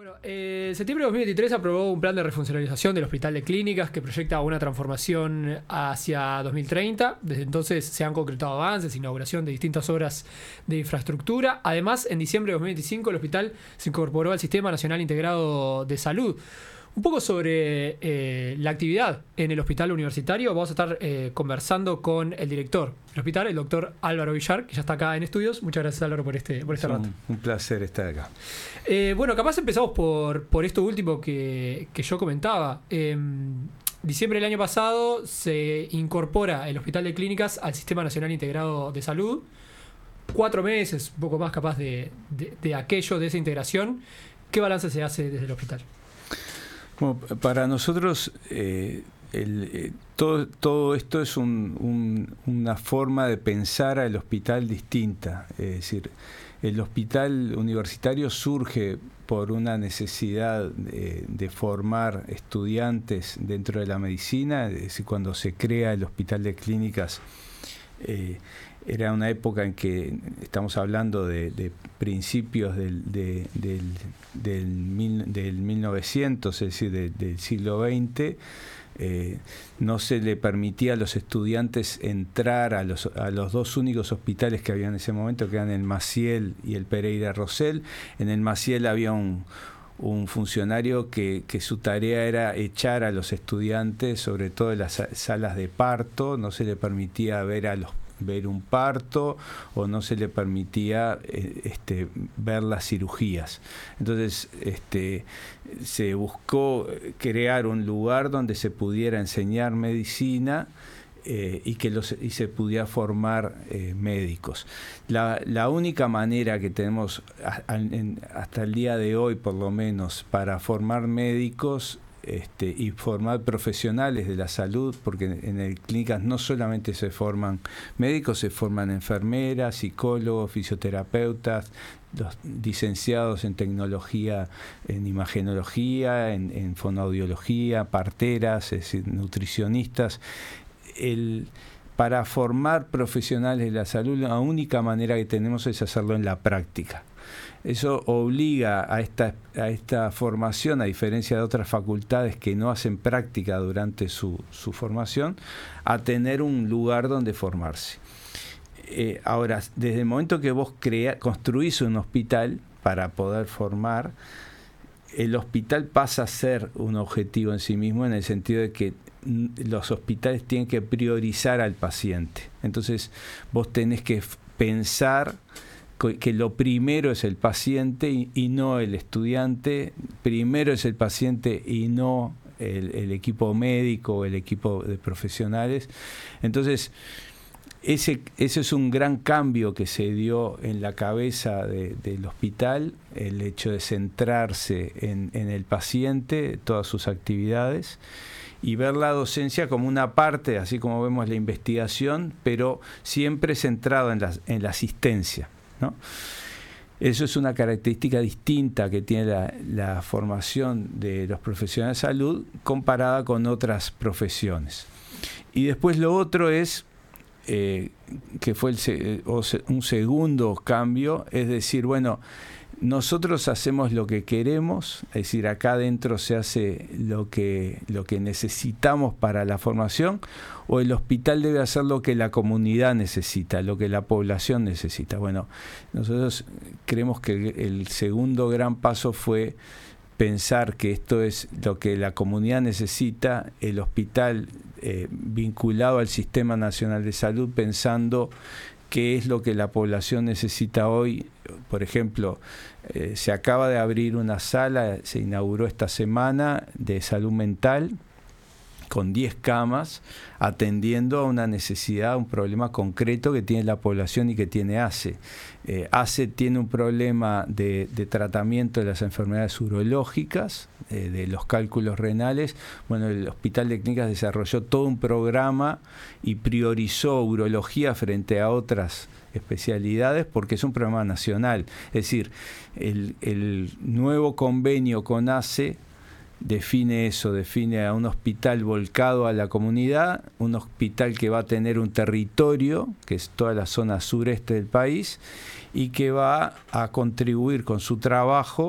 Bueno, septiembre de 2023 aprobó un plan de refuncionalización del Hospital de Clínicas que proyecta una transformación hacia 2030. Desde entonces se han concretado avances, inauguración de distintas obras de infraestructura. Además, en diciembre de 2025 el hospital se incorporó al Sistema Nacional Integrado de Salud. Un poco sobre la actividad en el hospital universitario. Vamos a estar conversando con el director del hospital, el doctor Álvaro Villar, que ya está acá en estudios. Muchas gracias, Álvaro, por este rato. Un placer estar acá. Bueno, capaz empezamos por esto último que yo comentaba. Diciembre del año pasado se incorpora el Hospital de Clínicas al Sistema Nacional Integrado de Salud. 4 meses, un poco más capaz de aquello, de esa integración. ¿Qué balance se hace desde el hospital? Bueno, para nosotros todo esto es una forma de pensar al hospital distinta. Es decir, el hospital universitario surge por una necesidad de formar estudiantes dentro de la medicina. Es decir, cuando se crea el Hospital de Clínicas, era una época en que estamos hablando de principios del 1900, es decir, del siglo XX. No se le permitía a los estudiantes entrar a los 2 únicos hospitales que había en ese momento, que eran el Maciel y el Pereira Rosell. En el Maciel había un funcionario que su tarea era echar a los estudiantes, sobre todo en las salas de parto. No se le permitía ver un parto, o no se le permitía ver las cirugías. Entonces se buscó crear un lugar donde se pudiera enseñar medicina y se pudiera formar médicos. La única manera que tenemos hasta el día de hoy, por lo menos, para formar médicos y formar profesionales de la salud, porque en el clínicas no solamente se forman médicos, se forman enfermeras, psicólogos, fisioterapeutas, los licenciados en tecnología, en imagenología, en fonoaudiología, parteras, es decir, nutricionistas. Para formar profesionales de la salud, la única manera que tenemos es hacerlo en la práctica. Eso obliga a esta formación, a diferencia de otras facultades que no hacen práctica durante su formación, a tener un lugar donde formarse. Ahora, desde el momento que vos construís un hospital para poder formar, el hospital pasa a ser un objetivo en sí mismo, en el sentido de que los hospitales tienen que priorizar al paciente. Entonces, vos tenés que pensar que lo primero es el paciente y no el estudiante. Primero es el paciente y no el equipo médico o el equipo de profesionales. Entonces, ese es un gran cambio que se dio en la cabeza del hospital, el hecho de centrarse en el paciente, todas sus actividades, y ver la docencia como una parte, así como vemos la investigación, pero siempre centrado en la asistencia, ¿no? Eso es una característica distinta que tiene la formación de los profesionales de salud comparada con otras profesiones. Y después lo otro es, que fue un segundo cambio, es decir, bueno, nosotros hacemos lo que queremos, es decir, acá adentro se hace lo que necesitamos para la formación, o el hospital debe hacer lo que la comunidad necesita, lo que la población necesita. Bueno, nosotros creemos que el segundo gran paso fue pensar que esto es lo que la comunidad necesita, el hospital vinculado al Sistema Nacional de Salud, pensando qué es lo que la población necesita hoy. Por ejemplo, se acaba de abrir una sala, se inauguró esta semana, de salud mental, con 10 camas, atendiendo a una necesidad, un problema concreto que tiene la población y que tiene ACE. ACE tiene un problema de tratamiento de las enfermedades urológicas, de los cálculos renales. Bueno, el Hospital de Clínicas desarrolló todo un programa y priorizó urología frente a otras especialidades porque es un programa nacional. Es decir, el nuevo convenio con ACE define eso, define a un hospital volcado a la comunidad, un hospital que va a tener un territorio, que es toda la zona sureste del país, y que va a contribuir con su trabajo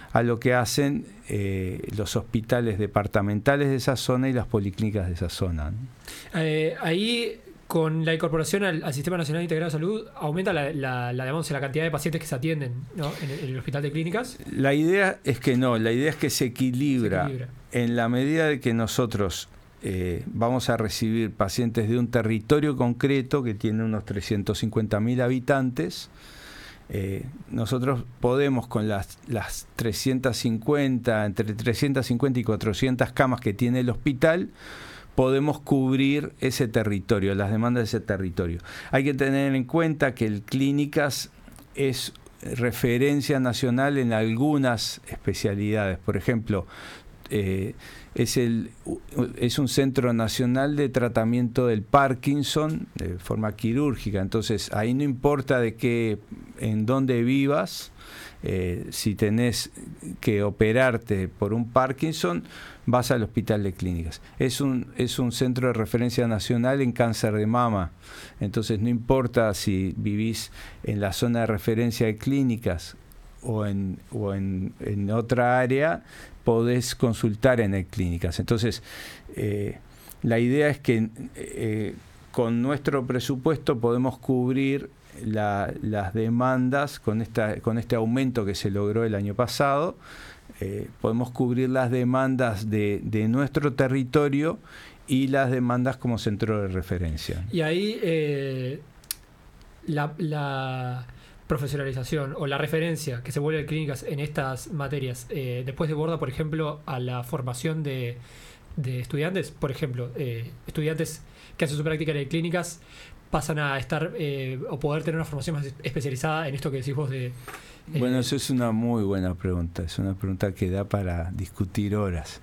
a lo que hacen los hospitales departamentales de esa zona y las policlínicas de esa zona, ¿no? Ahí, con la incorporación al Sistema Nacional Integrado de Salud, aumenta digamos, la cantidad de pacientes que se atienden, ¿no?, en el hospital de clínicas. La idea es que no, la idea es que se equilibra. En la medida de que nosotros vamos a recibir pacientes de un territorio concreto que tiene unos 350.000 habitantes. Nosotros podemos, con las 350, entre 350 y 400 camas que tiene el hospital, podemos cubrir ese territorio, las demandas de ese territorio. Hay que tener en cuenta que el Clínicas es referencia nacional en algunas especialidades. Por ejemplo, es un centro nacional de tratamiento del Parkinson de forma quirúrgica. Entonces, ahí no importa en dónde vivas, si tenés que operarte por un Parkinson, vas al Hospital de Clínicas. Es un centro de referencia nacional en cáncer de mama. Entonces, no importa si vivís en la zona de referencia de Clínicas o en otra área, podés consultar en el Clínicas. Entonces, la idea es que con nuestro presupuesto podemos cubrir las demandas con este aumento que se logró el año pasado. Podemos cubrir las demandas de nuestro territorio y las demandas como centro de referencia. Y ahí la profesionalización o la referencia que se vuelve a Clínicas en estas materias, después desborda, por ejemplo, a la formación de estudiantes. Por ejemplo, estudiantes que hacen su práctica en Clínicas pasan a estar o poder tener una formación más especializada en esto que decís vos de... Bueno, eso es una muy buena pregunta. Es una pregunta que da para discutir horas.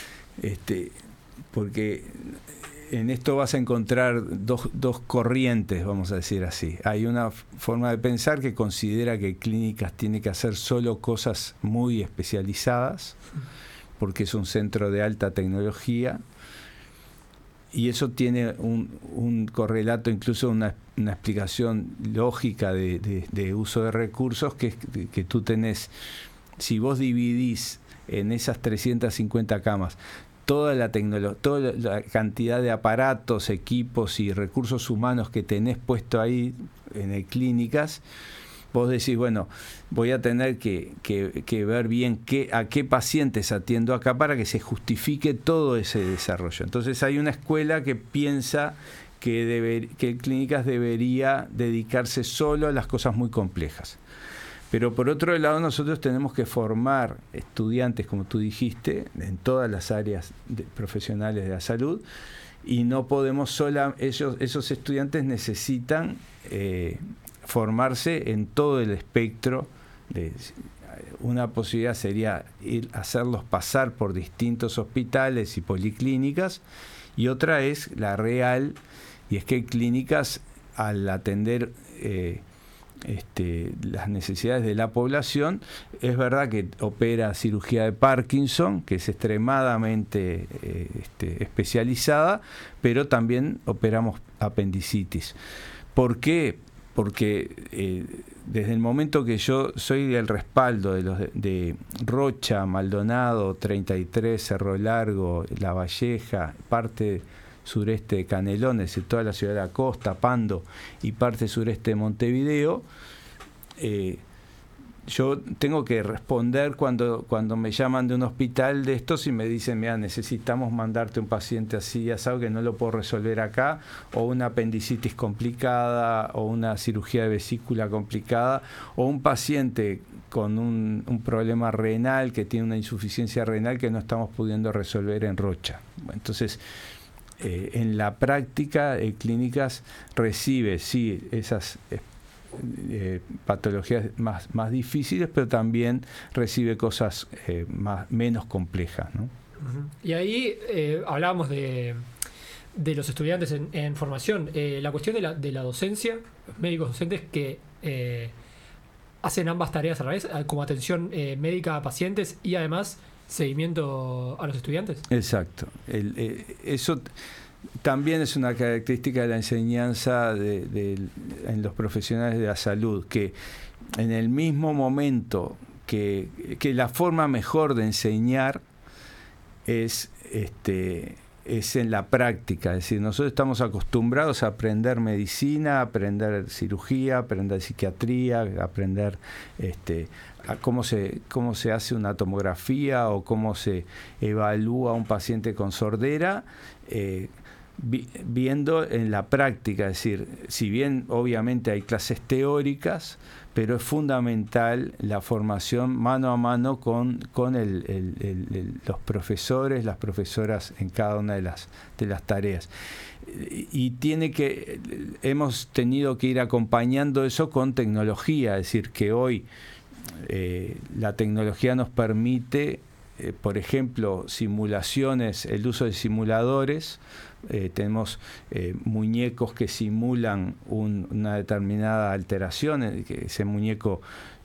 Porque en esto vas a encontrar dos corrientes, vamos a decir así. Hay una forma de pensar que considera que Clínicas tiene que hacer solo cosas muy especializadas, porque es un centro de alta tecnología, y eso tiene un correlato, incluso una explicación lógica de uso de recursos, que es que tú tenés, si vos dividís en esas 350 camas toda la cantidad de aparatos, equipos y recursos humanos que tenés puesto ahí en el Clínicas, vos decís, bueno, voy a tener que ver bien a qué pacientes atiendo acá para que se justifique todo ese desarrollo. Entonces hay una escuela que piensa que Clínicas debería dedicarse solo a las cosas muy complejas. Pero por otro lado, nosotros tenemos que formar estudiantes, como tú dijiste, en todas las áreas profesionales de la salud, y no podemos esos estudiantes necesitan formarse en todo el espectro. Una posibilidad sería hacerlos pasar por distintos hospitales y policlínicas, y otra es la real, y es que Clínicas, al atender las necesidades de la población, es verdad que opera cirugía de Parkinson, que es extremadamente especializada, pero también operamos apendicitis. ¿Por qué? Porque desde el momento que yo soy el respaldo de Rocha, Maldonado, 33, Cerro Largo, La Valleja, parte sureste de Canelones, de toda la ciudad de la costa, Pando, y parte sureste de Montevideo, yo tengo que responder cuando me llaman de un hospital de estos y me dicen, mira, necesitamos mandarte un paciente así, ya sabes que no lo puedo resolver acá, o una apendicitis complicada, o una cirugía de vesícula complicada, o un paciente con un problema renal, que tiene una insuficiencia renal que no estamos pudiendo resolver en Rocha. Entonces, en la práctica, Clínicas recibe, sí, esas patologías más difíciles, pero también recibe cosas menos complejas, ¿no? Y ahí hablábamos de los estudiantes en formación, la cuestión de la docencia, los médicos docentes que hacen ambas tareas a la vez, como atención médica a pacientes y además seguimiento a los estudiantes. Exacto. Eso también es una característica de la enseñanza en los profesionales de la salud, que en el mismo momento que la forma mejor de enseñar es en la práctica. Es decir, nosotros estamos acostumbrados a aprender medicina, a aprender cirugía, a aprender psiquiatría, a aprender a cómo se hace una tomografía o cómo se evalúa a un paciente con sordera, viendo en la práctica. Es decir, si bien obviamente hay clases teóricas, pero es fundamental la formación mano a mano con los profesores, las profesoras en cada una de las tareas. Y hemos tenido que ir acompañando eso con tecnología, es decir, que hoy la tecnología nos permite, por ejemplo, simulaciones, el uso de simuladores. Tenemos muñecos que simulan una determinada alteración, que ese muñeco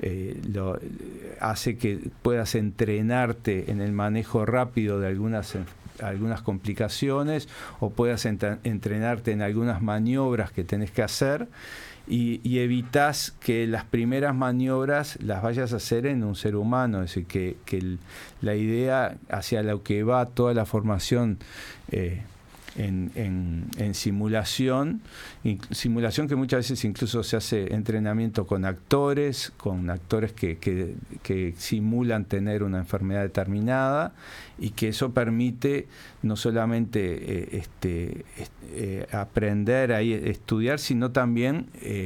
hace que puedas entrenarte en el manejo rápido de algunas complicaciones, o puedas entrenarte en algunas maniobras que tenés que hacer, y evitas que las primeras maniobras las vayas a hacer en un ser humano. Es decir, que la idea hacia lo que va toda la formación en simulación que muchas veces incluso se hace entrenamiento con actores que simulan tener una enfermedad determinada, y que eso permite no solamente aprender a estudiar, sino también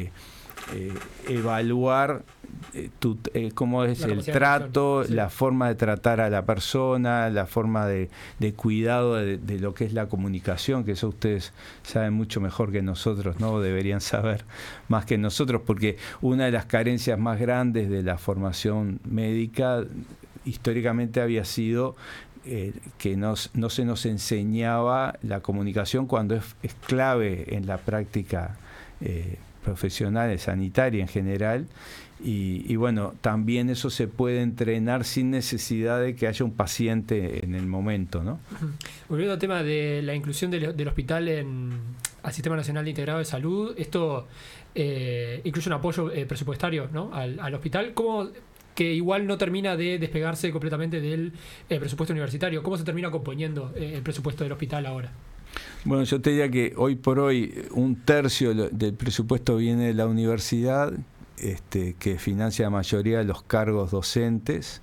evaluar cómo es el trato, sí, la forma de tratar a la persona, la forma de cuidado de lo que es la comunicación, que eso ustedes saben mucho mejor que nosotros, ¿no? Deberían saber más que nosotros, porque una de las carencias más grandes de la formación médica históricamente había sido que no se nos enseñaba la comunicación, cuando es clave en la práctica profesional, sanitaria en general. Y bueno, también eso se puede entrenar sin necesidad de que haya un paciente en el momento, ¿no? Volviendo al tema de la inclusión del hospital al Sistema Nacional de Integrado de Salud, esto incluye un apoyo presupuestario, ¿no? al hospital. ¿Cómo, que igual no termina de despegarse completamente del presupuesto universitario? ¿Cómo se termina componiendo el presupuesto del hospital ahora? Bueno, yo te diría que hoy por hoy 1/3 del presupuesto viene de la universidad, que financia la mayoría de los cargos docentes.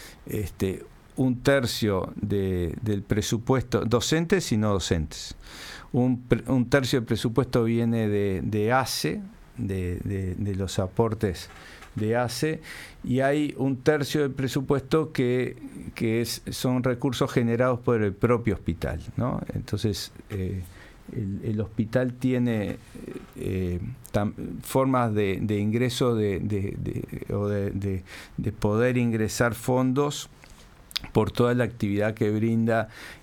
1/3 del presupuesto, docentes y no docentes. 1/3 del presupuesto viene de ACE, de los aportes de ACE, y hay 1/3 del presupuesto que son recursos generados por el propio hospital, ¿no? Entonces el hospital tiene formas de ingreso o de poder ingresar fondos por toda la actividad que brinda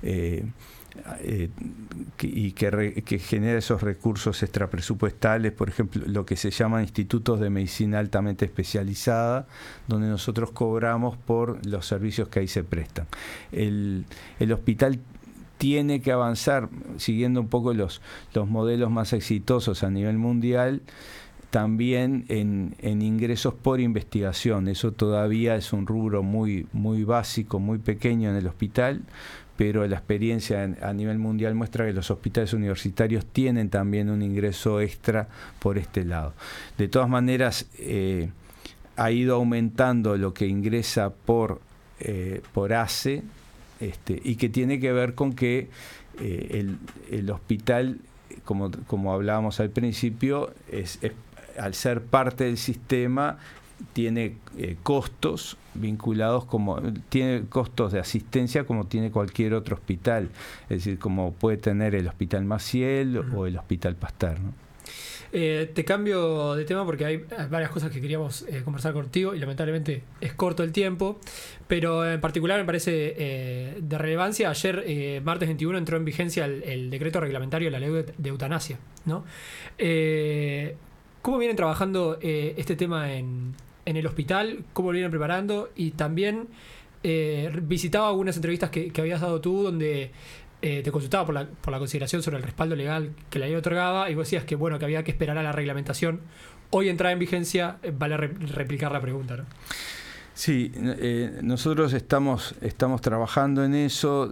y que genera esos recursos extrapresupuestales. Por ejemplo, lo que se llaman institutos de medicina altamente especializada, donde nosotros cobramos por los servicios que ahí se prestan. El hospital tiene que avanzar, siguiendo un poco los modelos más exitosos a nivel mundial, también en ingresos por investigación. Eso todavía es un rubro muy, muy básico, muy pequeño en el hospital, pero la experiencia a nivel mundial muestra que los hospitales universitarios tienen también un ingreso extra por este lado. De todas maneras, ha ido aumentando lo que ingresa por ACE, y que tiene que ver con que el hospital, como hablábamos al principio, al ser parte del sistema, tiene costos vinculados, tiene costos de asistencia como tiene cualquier otro hospital, es decir, como puede tener el Hospital Maciel o el Hospital Pasteur, ¿no? Te cambio de tema porque hay varias cosas que queríamos conversar contigo, y lamentablemente es corto el tiempo, pero en particular me parece de relevancia. Ayer, martes 21, entró en vigencia el decreto reglamentario de la ley de eutanasia, ¿no? ¿Cómo vienen trabajando este tema en el hospital? ¿Cómo lo vienen preparando? Y también visitaba algunas entrevistas que habías dado tú, donde te consultaba por la consideración sobre el respaldo legal que la ley otorgaba, y vos decías que bueno, que había que esperar a la reglamentación. Hoy entrada en vigencia, vale replicar la pregunta, ¿no? Sí, nosotros estamos trabajando en eso.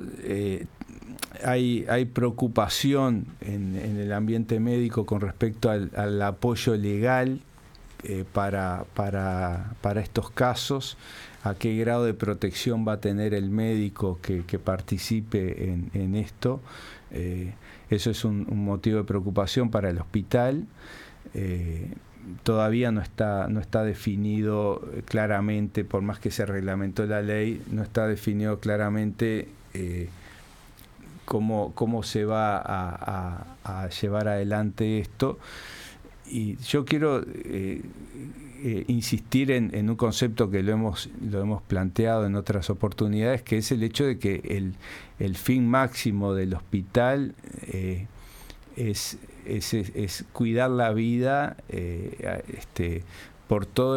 Hay preocupación en el ambiente médico con respecto al apoyo legal para estos casos, a qué grado de protección va a tener el médico que participe en esto. Eso es un motivo de preocupación para el hospital. Todavía no está definido claramente, por más que se reglamentó la ley, no está definido claramente cómo se va a llevar adelante esto. Y yo quiero insistir en un concepto que lo hemos planteado en otras oportunidades, que es el hecho de que el fin máximo del hospital es cuidar la vida por todos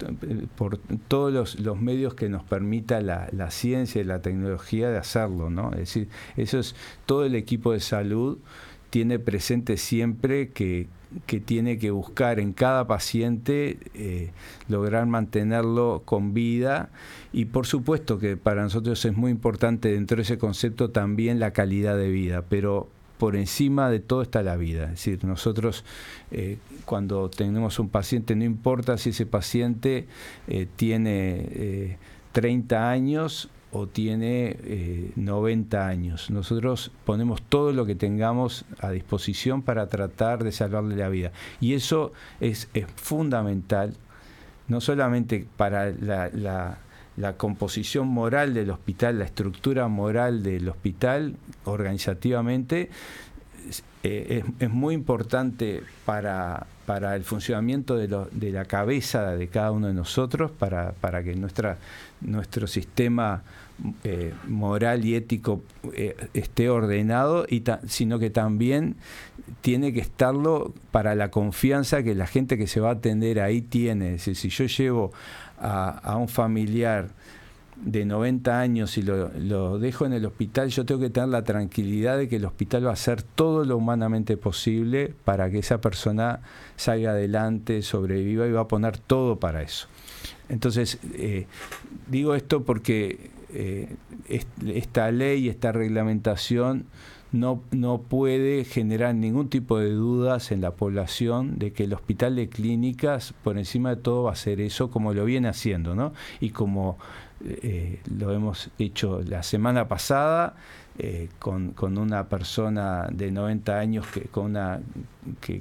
los medios que nos permita la ciencia y la tecnología de hacerlo, ¿no? Es decir, eso es, todo el equipo de salud tiene presente siempre que tiene que buscar en cada paciente lograr mantenerlo con vida, y por supuesto que para nosotros es muy importante dentro de ese concepto también la calidad de vida, pero por encima de todo está la vida. Es decir, nosotros cuando tenemos un paciente, no importa si ese paciente tiene 30 años o tiene 90 años. Nosotros ponemos todo lo que tengamos a disposición para tratar de salvarle la vida. Y eso es fundamental, no solamente para la composición moral del hospital, la estructura moral del hospital organizativamente, es muy importante para el funcionamiento de la cabeza de cada uno de nosotros, para que nuestro sistema moral y ético esté ordenado, sino que también tiene que estarlo para la confianza que la gente que se va a atender ahí tiene. Es decir, si yo llevo a un familiar de 90 años y lo dejo en el hospital, yo tengo que tener la tranquilidad de que el hospital va a hacer todo lo humanamente posible para que esa persona salga adelante, sobreviva, y va a poner todo para eso. Entonces, digo esto porque esta ley, esta reglamentación no puede generar ningún tipo de dudas en la población de que el hospital de clínicas, por encima de todo, va a hacer eso como lo viene haciendo, ¿no? Y como lo hemos hecho la semana pasada con una persona de 90 años que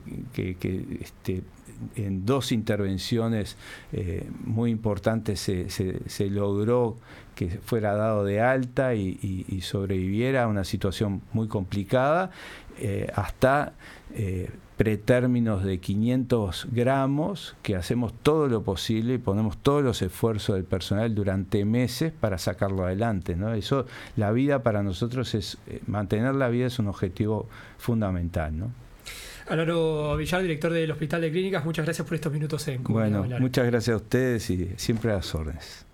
en 2 intervenciones muy importantes se logró que fuera dado de alta y sobreviviera a una situación muy complicada, hasta pretérminos de 500 gramos, que hacemos todo lo posible y ponemos todos los esfuerzos del personal durante meses para sacarlo adelante, ¿no? Eso, la vida para nosotros mantener la vida es un objetivo fundamental, ¿no? Álvaro Villar, director del Hospital de Clínicas, muchas gracias por estos minutos en Comunidad Bueno, Hablar. muchas gracias a ustedes y siempre a las órdenes.